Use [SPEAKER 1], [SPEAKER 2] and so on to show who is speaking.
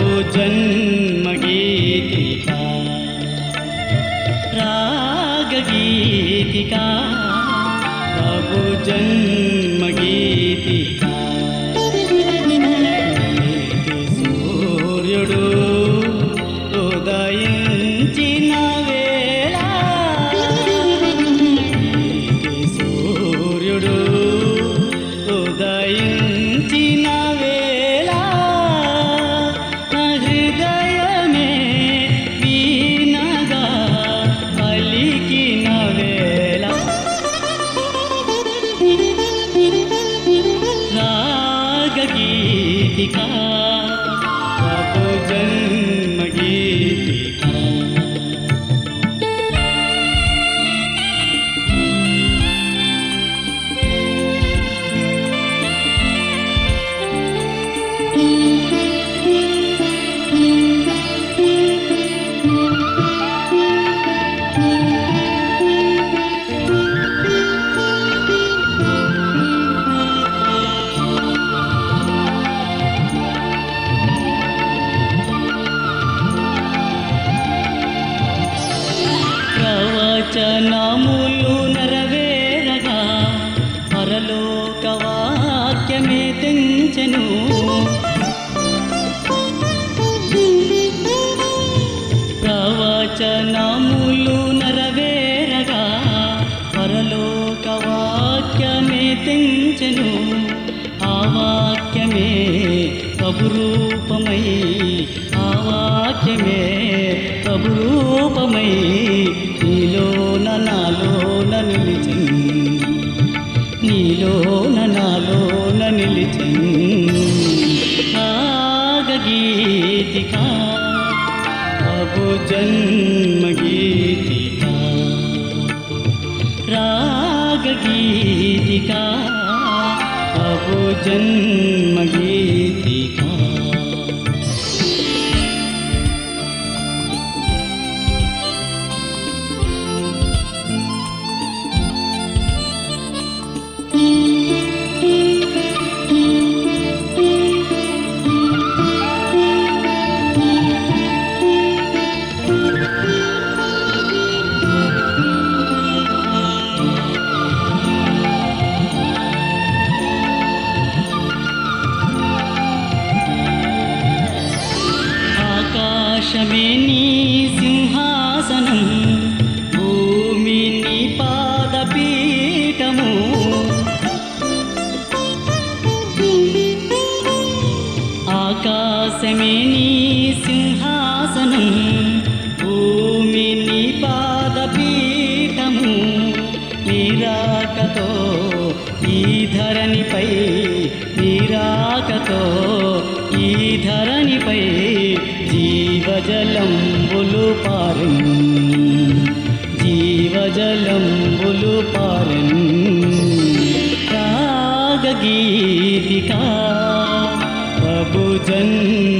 [SPEAKER 1] प्रभु जन्म गीतिका राग गीतिका प्रभु जन्म गीतिका सूर्युडु उदయించిన వేళ సూర్యుడు ఉదయించిన వేళ హృదయమే వీణగా పలికిన వేళ రాగ గీతికా ప్రభు జన్మ గీతికా ప్రవచనములు నెరవేరగా పరలోక వాక్యమే తెంచెను ప్రవచనములు నెరవేరగా పరలోక వాక్యమే తెంచెను ఆ వాక్యమే ప్రభు రూపమై ఆ వాక్యమే ప్రభు రూపమై నీలోన నాలోన నిలిచెను నీలోన నాలోన నిలిచెను రాగ గీతికా ప్రభు జన్మ గీతికా రాగ గీతికా ప్రభు జన్మ గీతికా ఆకాశమే నీ సింహాసనం భూమి నీ పాదపీఠము ఆకాశమే నీ సింహాసనం భూమి నీ పాదపీఠము నీరాకతో ఈ ధరణిపై నీరాకతో ఈ ధరణిపై జీవజలంబులు పారెను జీవజలంబులు పారెను రాగ గీతికా ప్రభు జన్మ